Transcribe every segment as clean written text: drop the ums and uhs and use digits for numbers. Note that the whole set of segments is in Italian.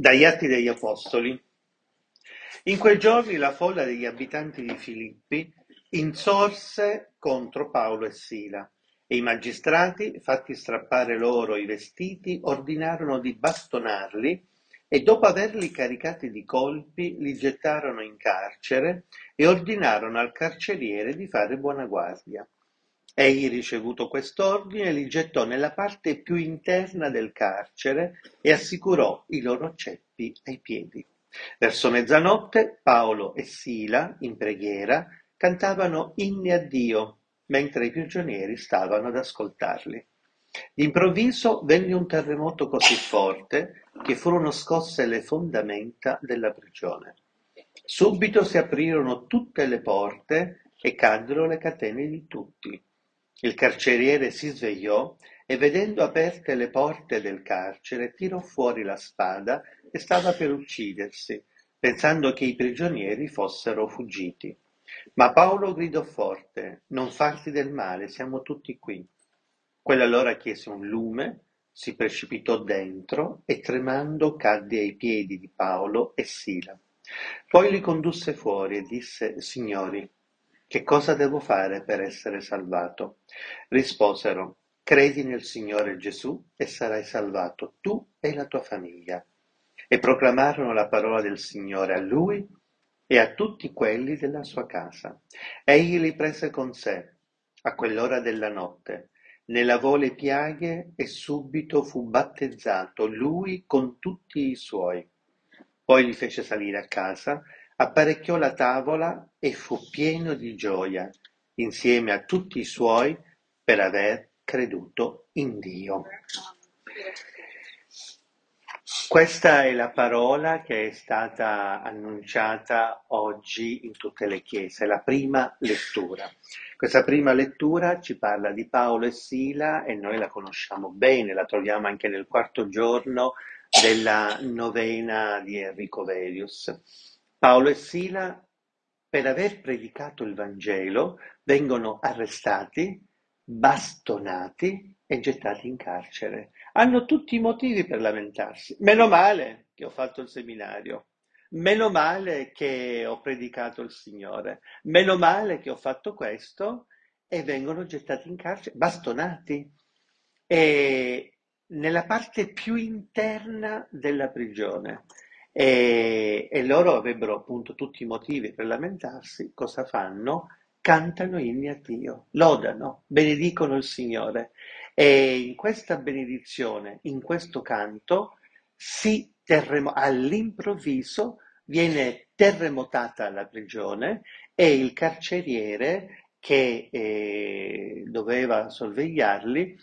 Dagli Atti degli Apostoli. In quei giorni la folla degli abitanti di Filippi insorse contro Paolo e Sila, e i magistrati, fatti strappare loro i vestiti, ordinarono di bastonarli e dopo averli caricati di colpi li gettarono in carcere e ordinarono al carceriere di fare buona guardia. Egli, ricevuto quest'ordine, li gettò nella parte più interna del carcere e assicurò i loro ceppi ai piedi. Verso mezzanotte Paolo e Sila, in preghiera, cantavano inni a Dio, mentre i prigionieri stavano ad ascoltarli. D'improvviso venne un terremoto così forte che furono scosse le fondamenta della prigione. Subito si aprirono tutte le porte e caddero le catene di tutti. Il carceriere si svegliò e, vedendo aperte le porte del carcere, tirò fuori la spada e stava per uccidersi, pensando che i prigionieri fossero fuggiti. Ma Paolo gridò forte: «Non farti del male, siamo tutti qui». Quello allora chiese un lume, si precipitò dentro e tremando cadde ai piedi di Paolo e Sila. Poi li condusse fuori e disse: «Signori, che cosa devo fare per essere salvato?» Risposero: «Credi nel Signore Gesù e sarai salvato tu e la tua famiglia». E proclamarono la parola del Signore a lui e a tutti quelli della sua casa. Egli li prese con sé a quell'ora della notte, ne lavò le piaghe e subito fu battezzato lui con tutti i suoi. Poi li fece salire a casa, apparecchiò la tavola e fu pieno di gioia insieme a tutti i suoi per aver creduto in Dio. Questa è la parola che è stata annunciata oggi in tutte le chiese, la prima lettura. Questa prima lettura ci parla di Paolo e Sila e noi la conosciamo bene, la troviamo anche nel quarto giorno della novena di Enrico Verius. Paolo e Sila, per aver predicato il Vangelo, vengono arrestati, bastonati e gettati in carcere. Hanno tutti i motivi per lamentarsi. Meno male che ho fatto il seminario, meno male che ho predicato il Signore, meno male che ho fatto questo, e vengono gettati in carcere, bastonati. E nella parte più interna della prigione. E loro avrebbero appunto tutti i motivi per lamentarsi. Cosa fanno? Cantano inni a Dio, lodano, benedicono il Signore. E in questa benedizione, in questo canto, all'improvviso viene terremotata la prigione e il carceriere che doveva sorvegliarli,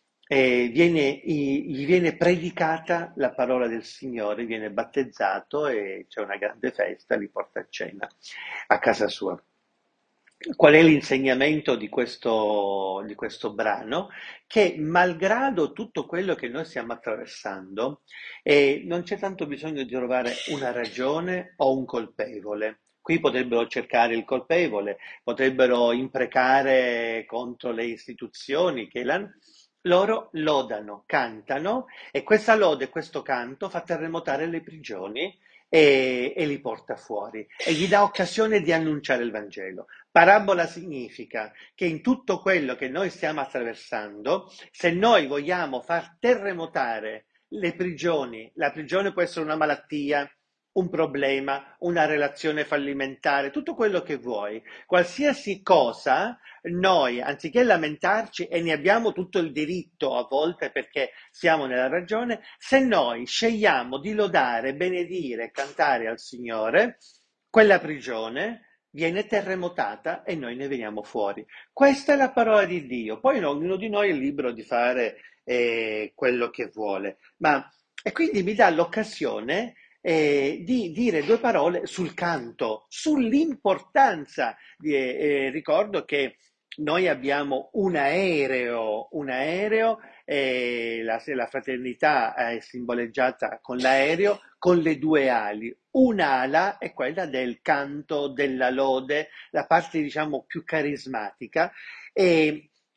gli viene predicata la parola del Signore, viene battezzato e c'è una grande festa, li porta a cena a casa sua. Qual è l'insegnamento di questo brano? Che malgrado tutto quello che noi stiamo attraversando, non c'è tanto bisogno di trovare una ragione o un colpevole. Qui potrebbero cercare il colpevole, potrebbero imprecare contro le istituzioni loro lodano, cantano, e questa lode, questo canto fa terremotare le prigioni e li porta fuori e gli dà occasione di annunciare il Vangelo. Parabola significa che in tutto quello che noi stiamo attraversando, se noi vogliamo far terremotare le prigioni, la prigione può essere una malattia, un problema, una relazione fallimentare, tutto quello che vuoi, qualsiasi cosa, noi, anziché lamentarci, e ne abbiamo tutto il diritto a volte perché siamo nella ragione, se noi scegliamo di lodare, benedire, cantare al Signore, quella prigione viene terremotata e noi ne veniamo fuori. Questa è la parola di Dio. Poi ognuno di noi è libero di fare quello che vuole. E quindi mi dà l'occasione di dire due parole sul canto, sull'importanza. Ricordo che noi abbiamo un aereo, la fraternità è simboleggiata con l'aereo, con le due ali. Un'ala è quella del canto, della lode, la parte diciamo più carismatica, e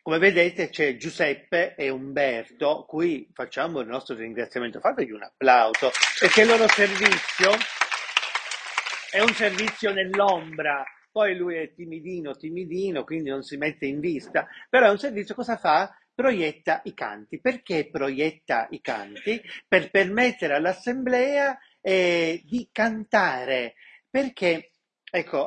Come vedete c'è Giuseppe e Umberto, cui facciamo il nostro ringraziamento. Fategli un applauso, perché il loro servizio è un servizio nell'ombra. Poi lui è timidino, timidino, quindi non si mette in vista, però è un servizio, cosa fa? Proietta i canti. Perché proietta i canti? Per permettere all'assemblea di cantare, perché ecco,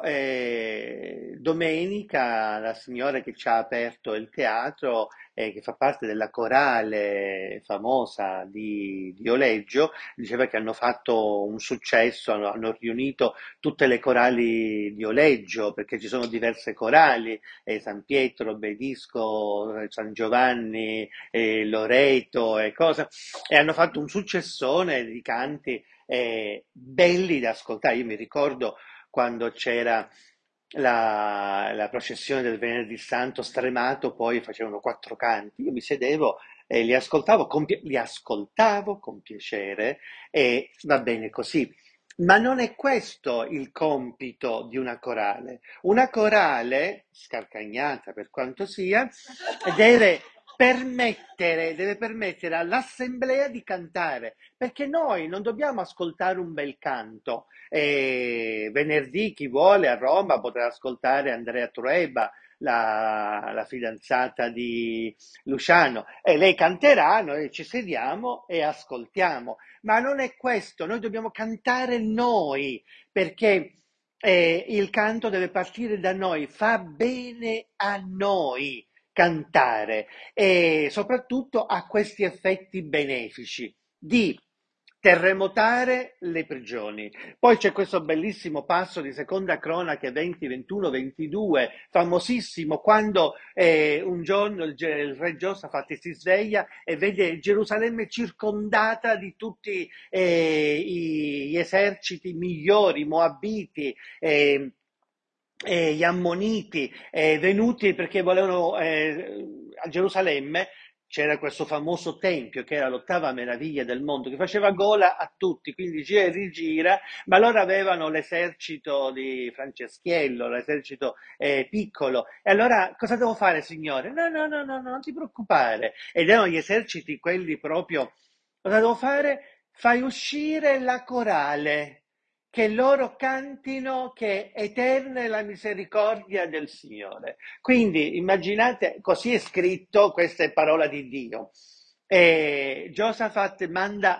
domenica la signora che ci ha aperto il teatro, che fa parte della corale famosa di Oleggio, diceva che hanno fatto un successo, hanno riunito tutte le corali di Oleggio, perché ci sono diverse corali, San Pietro, Bedisco, San Giovanni, Loreto e cosa, e hanno fatto un successone di canti belli da ascoltare. Io mi ricordo quando c'era la processione del Venerdì Santo stremato, poi facevano quattro canti, io mi sedevo e li ascoltavo con piacere e va bene così. Ma non è questo il compito di una corale. Una corale, scarcagnata per quanto sia, deve deve permettere all'assemblea di cantare, perché noi non dobbiamo ascoltare un bel canto. Venerdì chi vuole a Roma potrà ascoltare Andrea Trueba, la fidanzata di Luciano, e lei canterà, noi ci sediamo e ascoltiamo. Ma non è questo, noi dobbiamo cantare noi, perché il canto deve partire da noi, fa bene a noi cantare e soprattutto ha questi effetti benefici di terremotare le prigioni. Poi c'è questo bellissimo passo di Seconda Cronache 20, 21, 22, famosissimo, quando un giorno il re Giosafat si sveglia e vede Gerusalemme circondata di tutti gli eserciti migliori, i Moabiti, gli Ammoniti, venuti perché volevano a Gerusalemme. C'era questo famoso tempio che era l'ottava meraviglia del mondo, che faceva gola a tutti, quindi gira e rigira, ma loro avevano l'esercito di Franceschiello, l'esercito piccolo. E allora cosa devo fare, signore? No, no, no, no, no, non ti preoccupare. Ed erano gli eserciti quelli proprio. Cosa devo fare? Fai uscire la corale, che loro cantino che eterna è la misericordia del Signore. Quindi immaginate, così è scritto, questa è parola di Dio. E Giosafat manda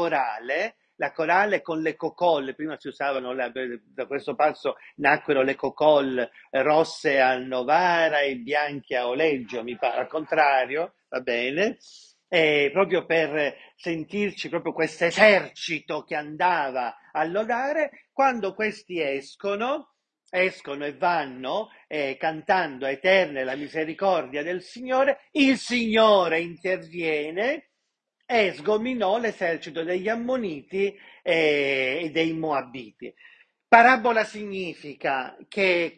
la corale con le cocolle, prima si usavano, da questo passo nacquero le cocolle rosse a Novara e bianche a Oleggio, mi pare, al contrario, va bene, proprio per sentirci proprio questo esercito che andava a lodare. Quando questi escono e vanno cantando eterna è la misericordia del Signore, il Signore interviene e sgominò l'esercito degli Ammoniti e dei Moabiti. Parabola significa che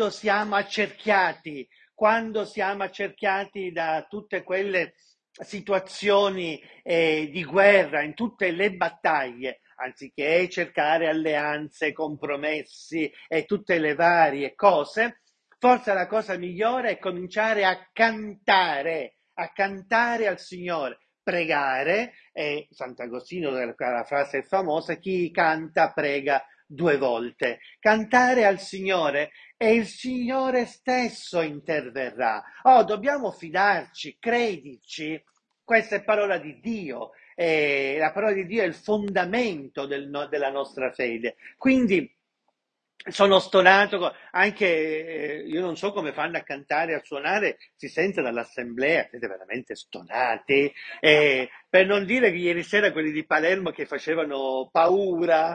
quando siamo accerchiati da tutte quelle situazioni di guerra, in tutte le battaglie, anziché cercare alleanze, compromessi e tutte le varie cose, forse la cosa migliore è cominciare a cantare al Signore, pregare, e Sant'Agostino, la frase famosa, chi canta prega due volte. Cantare al Signore e il Signore stesso interverrà. Oh, dobbiamo fidarci, credici, questa è parola di Dio. La parola di Dio è il fondamento della nostra fede. Quindi sono stonato, anche io non so come fanno a cantare, a suonare, si sente dall'assemblea, siete veramente stonati, per non dire che ieri sera quelli di Palermo che facevano paura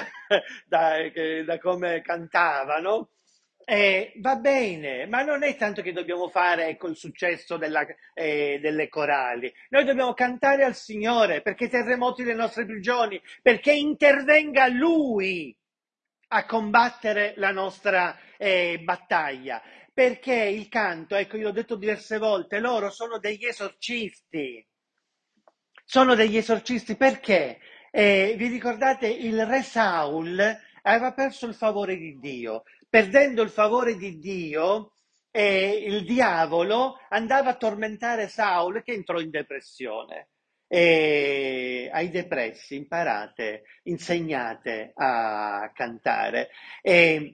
da come cantavano. Va bene, ma non è tanto che dobbiamo fare col successo delle corali, noi dobbiamo cantare al Signore perché terremoti le nostre prigioni, perché intervenga Lui a combattere la nostra battaglia. Perché il canto, ecco, io l'ho detto diverse volte, loro sono degli esorcisti. Sono degli esorcisti perché? Vi ricordate il re Saul aveva perso il favore di Dio. Perdendo il favore di Dio, e il diavolo andava a tormentare Saul che entrò in depressione. E ai depressi imparate, insegnate a cantare. E,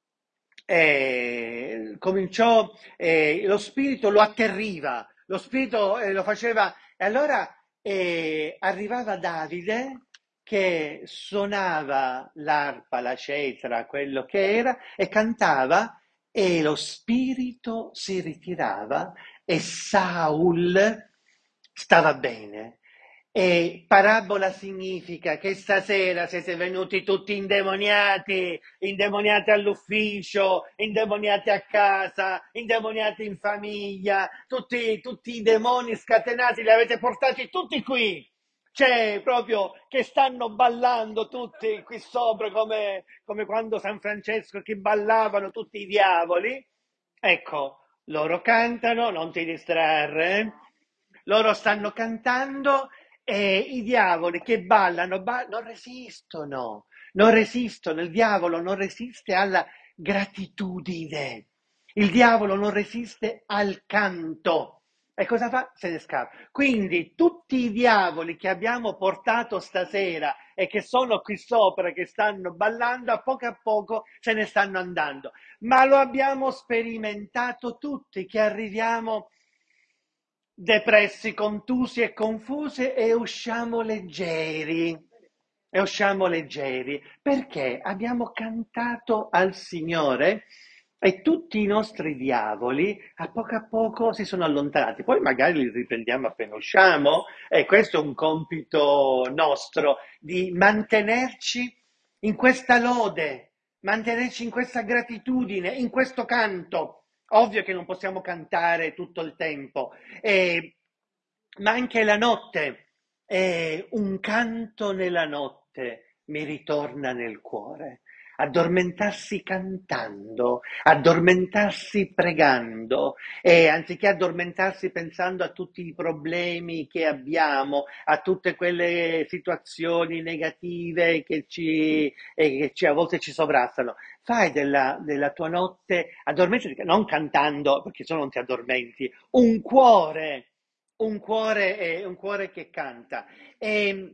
cominciò, lo spirito lo atterriva, lo spirito lo faceva, e allora arrivava Davide che suonava l'arpa, la cetra, quello che era, e cantava, e lo spirito si ritirava e Saul stava bene. E parabola significa che stasera siete venuti tutti indemoniati, indemoniati all'ufficio, indemoniati a casa, indemoniati in famiglia, tutti i demoni scatenati li avete portati tutti qui. C'è proprio che stanno ballando tutti qui sopra come quando San Francesco che ballavano tutti i diavoli. Ecco, loro cantano, non ti distrarre, loro stanno cantando e i diavoli che ballano, non resistono, non resistono, il diavolo non resiste alla gratitudine, il diavolo non resiste al canto. E cosa fa? Se ne scappa. Quindi tutti i diavoli che abbiamo portato stasera e che sono qui sopra, che stanno ballando, a poco se ne stanno andando. Ma lo abbiamo sperimentato tutti, che arriviamo depressi, contusi e confusi e usciamo leggeri. E usciamo leggeri perché abbiamo cantato al Signore e tutti i nostri diavoli a poco si sono allontanati. Poi magari li riprendiamo appena usciamo, e questo è un compito nostro di mantenerci in questa lode, mantenerci in questa gratitudine, in questo canto. Ovvio che non possiamo cantare tutto il tempo, ma anche la notte, un canto nella notte mi ritorna nel cuore. Addormentarsi cantando, addormentarsi pregando, e anziché addormentarsi pensando a tutti i problemi che abbiamo, a tutte quelle situazioni negative che a volte ci sovrastano, fai della tua notte, addormentati, non cantando, perché se no non ti addormenti, un cuore che canta. E,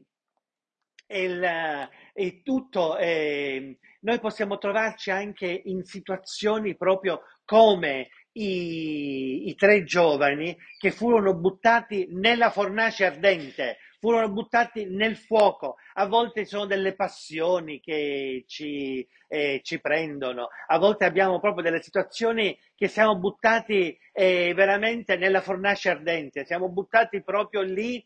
e tutto, noi possiamo trovarci anche in situazioni proprio come i tre giovani che furono buttati nella fornace ardente, furono buttati nel fuoco. A volte sono delle passioni che ci prendono, a volte abbiamo proprio delle situazioni che siamo buttati veramente nella fornace ardente, siamo buttati proprio lì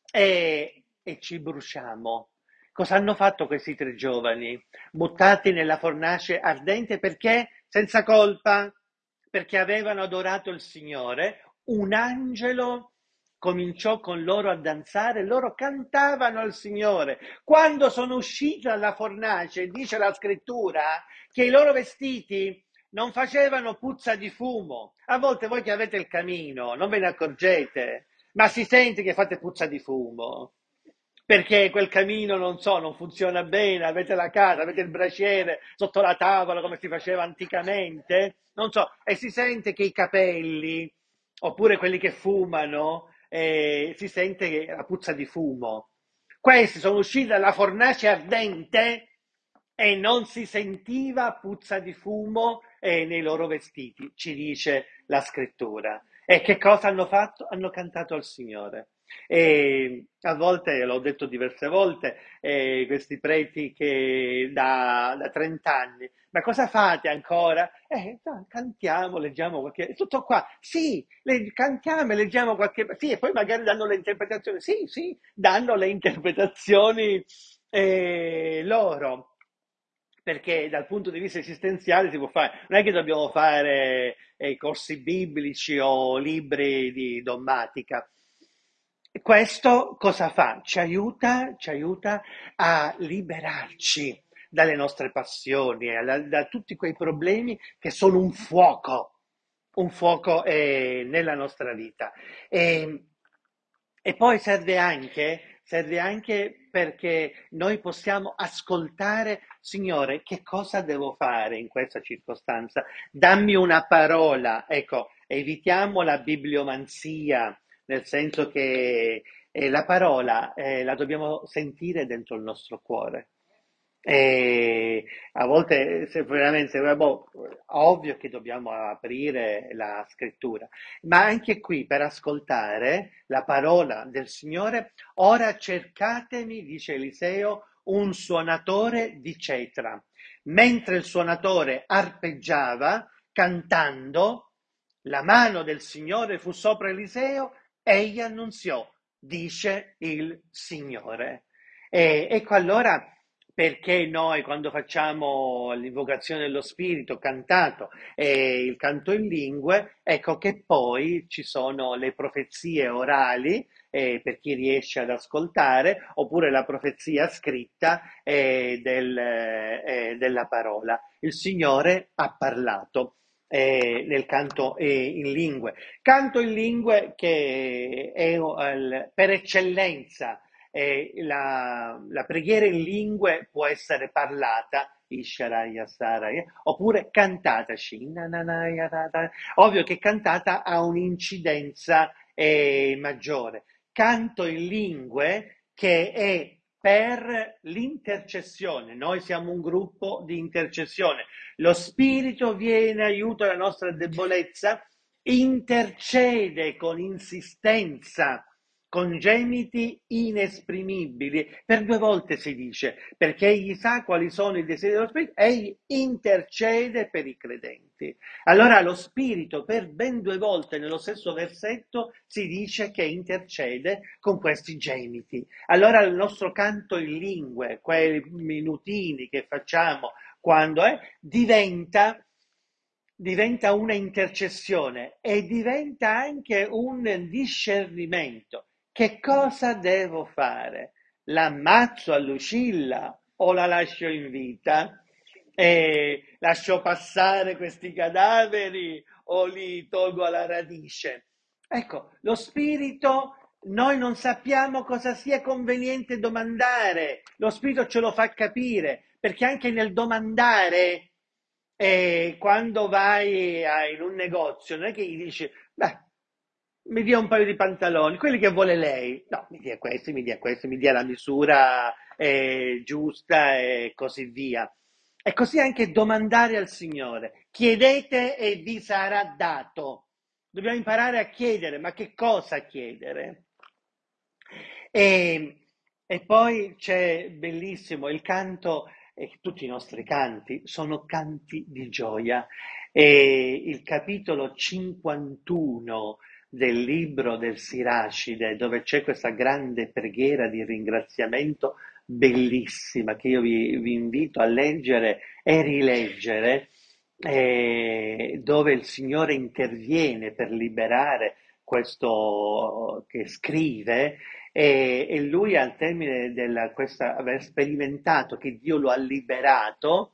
e ci bruciamo. Cosa hanno fatto questi tre giovani? Buttati nella fornace ardente perché? Senza colpa, perché avevano adorato il Signore. Un angelo cominciò con loro a danzare, loro cantavano al Signore. Quando sono usciti dalla fornace, dice la scrittura, che i loro vestiti non facevano puzza di fumo. A volte voi che avete il camino non ve ne accorgete, ma si sente che fate puzza di fumo. Perché quel camino, non so, non funziona bene, avete la casa, avete il braciere sotto la tavola come si faceva anticamente, non so, e si sente che i capelli, oppure quelli che fumano, si sente che la puzza di fumo. Questi sono usciti dalla fornace ardente e non si sentiva puzza di fumo nei loro vestiti, ci dice la scrittura. E che cosa hanno fatto? Hanno cantato al Signore. E a volte, l'ho detto diverse volte, questi preti che da 30 anni, ma cosa fate ancora? No, cantiamo, leggiamo qualche... Tutto qua, sì, cantiamo e leggiamo qualche... Sì, e poi magari danno le interpretazioni, sì, sì, danno le interpretazioni loro, perché dal punto di vista esistenziale si può fare, non è che dobbiamo fare corsi biblici o libri di dommatica. Questo cosa fa? Ci aiuta a liberarci dalle nostre passioni, da tutti quei problemi che sono un fuoco nella nostra vita. E, e poi serve anche serve anche perché noi possiamo ascoltare, Signore, che cosa devo fare in questa circostanza? Dammi una parola, ecco, evitiamo la bibliomanzia, nel senso che la parola la dobbiamo sentire dentro il nostro cuore. E a volte, se veramente, boh, ovvio che dobbiamo aprire la scrittura, ma anche qui per ascoltare la parola del Signore, ora cercatemi, dice Eliseo, un suonatore di cetra. Mentre il suonatore arpeggiava, cantando, la mano del Signore fu sopra Eliseo, egli annunziò, dice il Signore. E ecco allora perché noi quando facciamo l'invocazione dello Spirito cantato e il canto in lingue, ecco che poi ci sono le profezie orali per chi riesce ad ascoltare, oppure la profezia scritta della parola. Il Signore ha parlato nel canto in lingue. Canto in lingue che è per eccellenza la preghiera in lingue può essere parlata, Isharaya Saraya, oppure cantata. Ovvio che cantata ha un'incidenza maggiore. Canto in lingue che è per l'intercessione. Noi siamo un gruppo di intercessione. Lo Spirito viene aiuto alla nostra debolezza, intercede con insistenza, con gemiti inesprimibili. Per due volte si dice, perché egli sa quali sono i desideri dello Spirito, egli intercede per i credenti. Allora lo Spirito per ben due volte nello stesso versetto si dice che intercede con questi gemiti. Allora il nostro canto in lingue, quei minutini che facciamo quando diventa una intercessione e diventa anche un discernimento. Che cosa devo fare? L'ammazzo a Lucilla o la lascio in vita? E lascio passare questi cadaveri o li tolgo alla radice? Ecco, lo spirito, noi non sappiamo cosa sia conveniente domandare, lo spirito ce lo fa capire, perché anche nel domandare, quando vai in un negozio, non è che gli dici, beh, mi dia un paio di pantaloni, quelli che vuole lei. No, mi dia la misura giusta e così via. E così anche domandare al Signore. Chiedete e vi sarà dato. Dobbiamo imparare a chiedere, ma che cosa chiedere? E, e poi c'è bellissimo il canto, tutti i nostri canti sono canti di gioia. E il capitolo 51 del libro del Siracide, dove c'è questa grande preghiera di ringraziamento bellissima che io vi invito a leggere e rileggere, dove il Signore interviene per liberare questo che scrive e lui al termine della questa aver sperimentato che Dio lo ha liberato,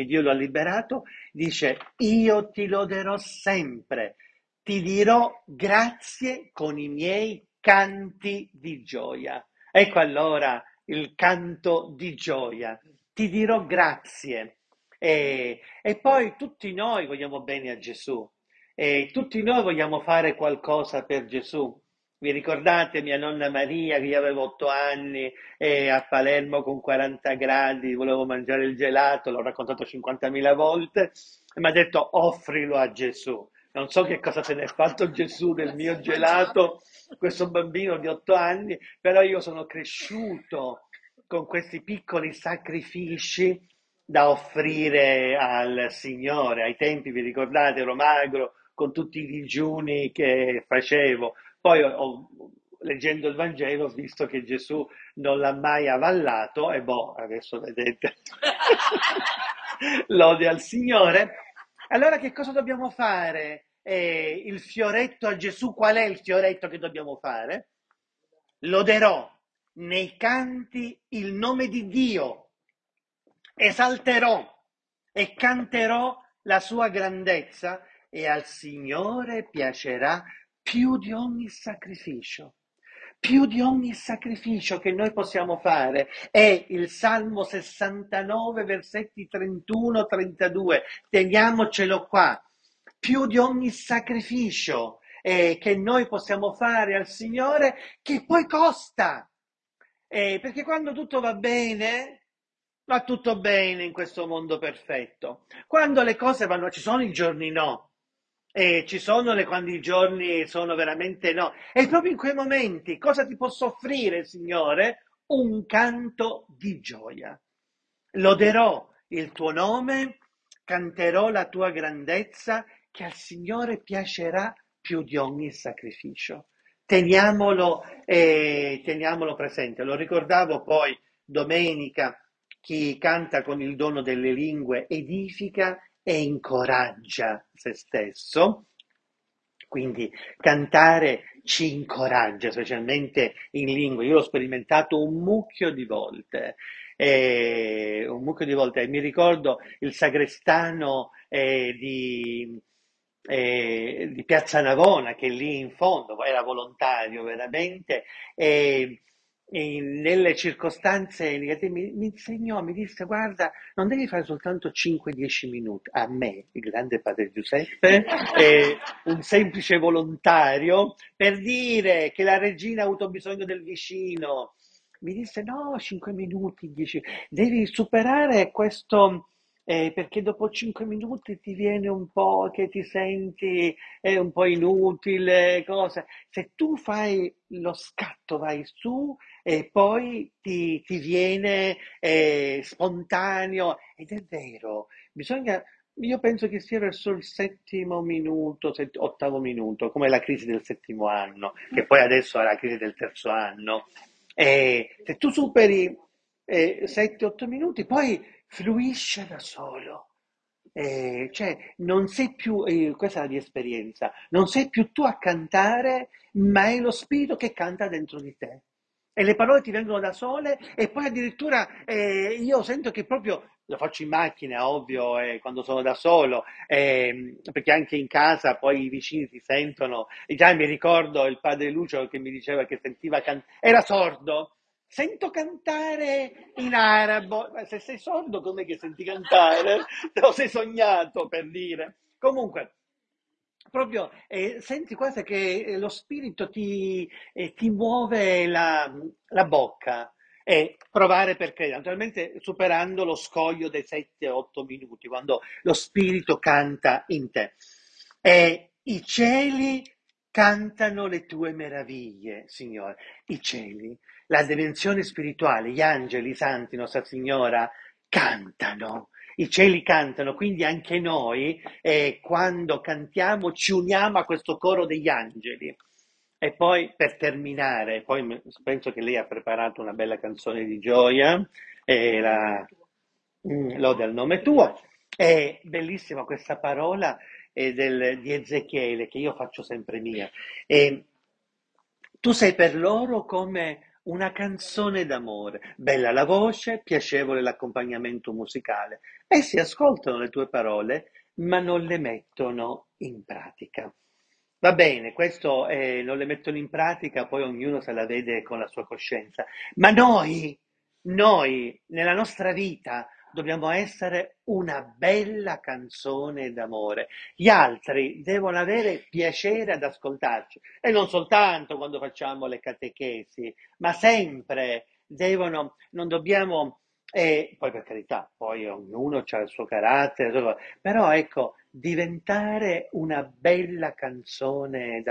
dice: Io ti loderò sempre, ti dirò grazie con i miei canti di gioia. Ecco allora il canto di gioia. Ti dirò grazie. E poi tutti noi vogliamo bene a Gesù. E tutti noi vogliamo fare qualcosa per Gesù. Vi ricordate mia nonna Maria che io avevo 8 anni e a Palermo con 40 gradi volevo mangiare il gelato, l'ho raccontato 50.000 volte e mi ha detto offrilo a Gesù. Non so che cosa se ne è fatto Gesù del mio gelato, questo bambino di 8 anni, però io sono cresciuto con questi piccoli sacrifici da offrire al Signore. Ai tempi, vi ricordate, ero magro con tutti i digiuni che facevo. Poi, leggendo il Vangelo, ho visto che Gesù non l'ha mai avallato e boh, adesso vedete, lode al Signore. Allora che cosa dobbiamo fare? Il fioretto a Gesù, qual è il fioretto che dobbiamo fare? Loderò nei canti il nome di Dio, esalterò e canterò la sua grandezza e al Signore piacerà più di ogni sacrificio. più di ogni sacrificio che noi possiamo fare. È il Salmo 69, versetti 31-32. Teniamocelo qua. Più di ogni sacrificio che noi possiamo fare al Signore, che poi costa. Perché quando tutto va tutto bene in questo mondo perfetto. Quando le cose vanno, ci sono i giorni no, e ci sono quando i giorni sono veramente no. E proprio in quei momenti, cosa ti posso offrire, Signore? Un canto di gioia. Loderò il tuo nome, canterò la tua grandezza, che al Signore piacerà più di ogni sacrificio. Teniamolo presente. Lo ricordavo poi domenica, chi canta con il dono delle lingue edifica e incoraggia se stesso. Quindi cantare ci incoraggia, specialmente in lingue. Io l'ho sperimentato un mucchio di volte. E mi ricordo il sagrestano di Piazza Navona, che lì in fondo era volontario veramente, e nelle circostanze negative mi insegnò, mi disse: guarda, non devi fare soltanto 5-10 minuti. A me, il grande padre Giuseppe, un semplice volontario, per dire che la regina ha avuto bisogno del vicino. Mi disse: no, 5 minuti, 10, devi superare questo, perché dopo 5 minuti ti viene un po' che ti senti un po' inutile, cosa. Se tu fai lo scatto, vai su e poi ti viene spontaneo, ed è vero, bisogna. Io penso che sia verso il settimo minuto, ottavo minuto, come la crisi del settimo anno, che poi adesso è la crisi del terzo anno. Se tu superi 7-8 minuti, poi fluisce da solo. Cioè, non sei più, questa è la mia esperienza, non sei più tu a cantare, ma è lo spirito che canta dentro di te. E le parole ti vengono da sole, e poi addirittura io sento che proprio, lo faccio in macchina, ovvio, quando sono da solo, perché anche in casa poi i vicini ti sentono. E già mi ricordo il padre Lucio che mi diceva che sentiva era sordo. Sento cantare in arabo. Ma se sei sordo, com'è che senti cantare? Te lo sei sognato, per dire. Comunque, proprio senti quasi che lo spirito ti muove la bocca, e provare per credere, naturalmente superando lo scoglio dei 7-8 minuti, quando lo spirito canta in te. E i cieli cantano le tue meraviglie, Signore. I cieli, la dimensione spirituale, gli angeli, i santi, Nostra Signora, cantano. I cieli cantano, quindi anche noi, quando cantiamo, ci uniamo a questo coro degli angeli. E poi, per terminare, poi penso che lei ha preparato una bella canzone di gioia, la Lode al nome tuo. È bellissima questa parola di Ezechiele, che io faccio sempre mia. E tu sei per loro come una canzone d'amore, bella la voce, piacevole l'accompagnamento musicale. Essi ascoltano le tue parole, ma non le mettono in pratica. Va bene, questo non le mettono in pratica, poi ognuno se la vede con la sua coscienza. Ma noi, nella nostra vita, dobbiamo essere una bella canzone d'amore. Gli altri devono avere piacere ad ascoltarci, e non soltanto quando facciamo le catechesi, ma sempre non dobbiamo, e poi per carità, poi ognuno ha il suo carattere, però ecco, diventare una bella canzone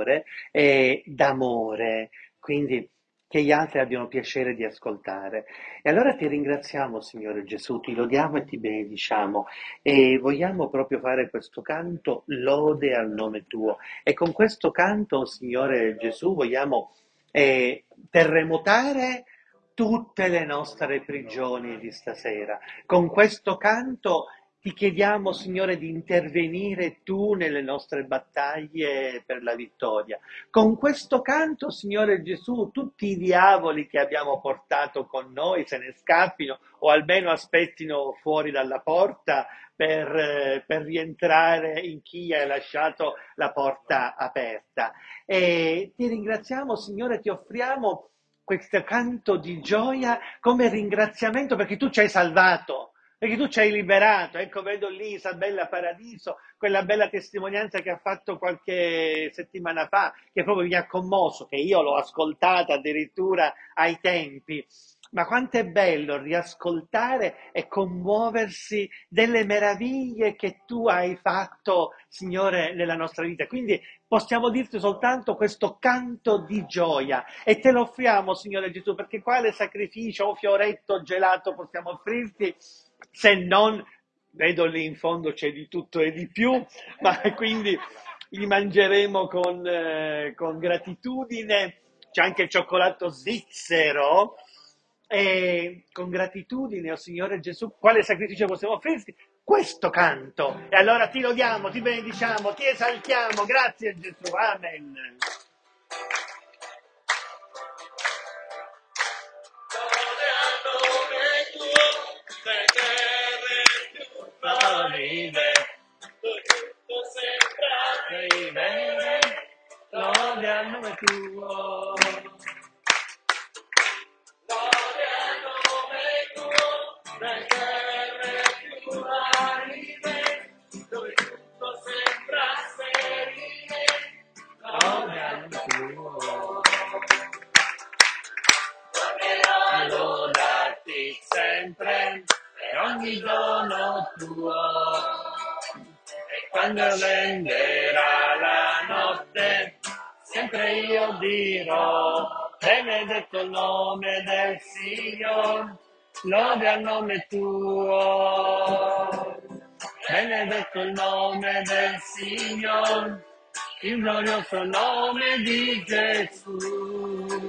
d'amore, quindi che gli altri abbiano piacere di ascoltare. E allora ti ringraziamo, Signore Gesù, ti lodiamo e ti benediciamo, e vogliamo proprio fare questo canto lode al nome tuo. E con questo canto, Signore Gesù, vogliamo terremotare tutte le nostre prigioni di stasera. Con questo canto ti chiediamo, Signore, di intervenire tu nelle nostre battaglie per la vittoria. Con questo canto, Signore Gesù, tutti i diavoli che abbiamo portato con noi se ne scappino, o almeno aspettino fuori dalla porta per rientrare in chi ha lasciato la porta aperta. E ti ti ringraziamo, Signore, ti offriamo questo canto di gioia come ringraziamento perché tu ci hai salvato, perché tu ci hai liberato. Ecco, vedo lì Isabella Paradiso, quella bella testimonianza che ha fatto qualche settimana fa, che proprio mi ha commosso, che io l'ho ascoltata addirittura ai tempi. Ma quanto è bello riascoltare e commuoversi delle meraviglie che tu hai fatto, Signore, nella nostra vita. Quindi possiamo dirti soltanto questo canto di gioia e te lo offriamo, Signore Gesù, perché quale sacrificio o fioretto gelato possiamo offrirti se non, vedo lì in fondo c'è di tutto e di più, ma quindi li mangeremo con gratitudine. C'è anche il cioccolato svizzero. E con gratitudine, oh Signore Gesù, quale sacrificio possiamo offrirti? Questo canto. E allora ti lodiamo, ti benediciamo, ti esaltiamo. Grazie Gesù. Amen. Lode al nome tuo. Lodarti sempre per ogni dono tuo. E quando venderà la notte, sempre io dirò, benedetto il nome del Signore, lode al nome tuo. Benedetto il nome del Signore, il glorioso nome di Gesù.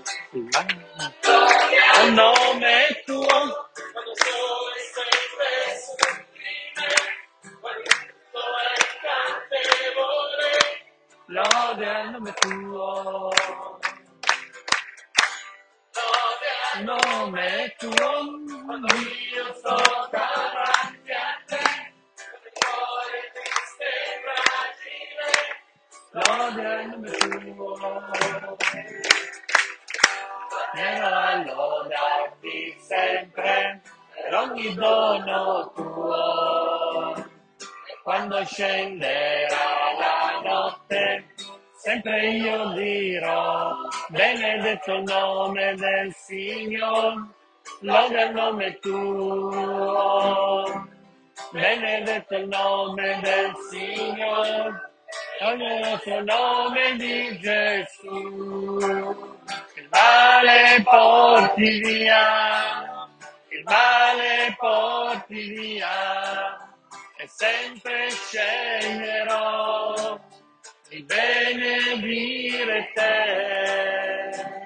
Il nome tuo, quando sole sempre sublime, quanto è incantevole, lode al nome tuo. Lode al nome tuo, quando io sto davanti a te, il cuore triste e fragile, lode al nome tuo. Tornerò lodarti sempre per ogni dono tuo. E quando scenderà la notte, sempre io dirò, benedetto il nome del Signore, lode al nome tuo. Benedetto il nome del Signore, lode al suo nome di Gesù. Il male porti via, il male porti via, e sempre sceglierò di benedire te.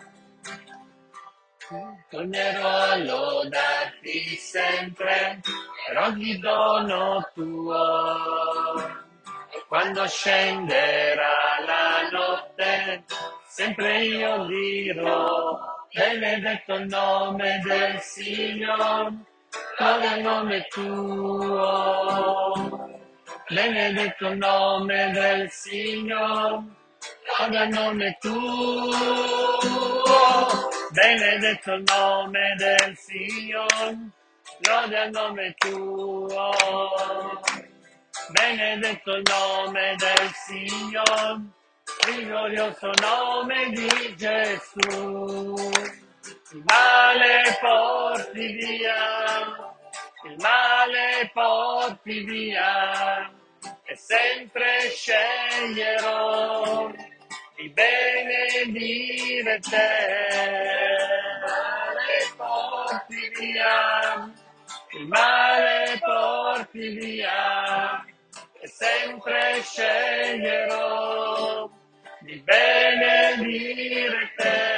Tornerò a lodarti sempre per ogni dono tuo. E quando scenderà la notte, sempre io dirò, benedetto il nome del Signore, lode al nome tuo. Benedetto il nome del Signore, lode al nome tuo. Benedetto il nome del Signore, lode al nome tuo. Benedetto il nome del Signore, il glorioso nome di Gesù. Il male porti via, il male porti via, e sempre sceglierò di benedire te. Il male porti via, il male porti via, e sempre sceglierò di benedire te.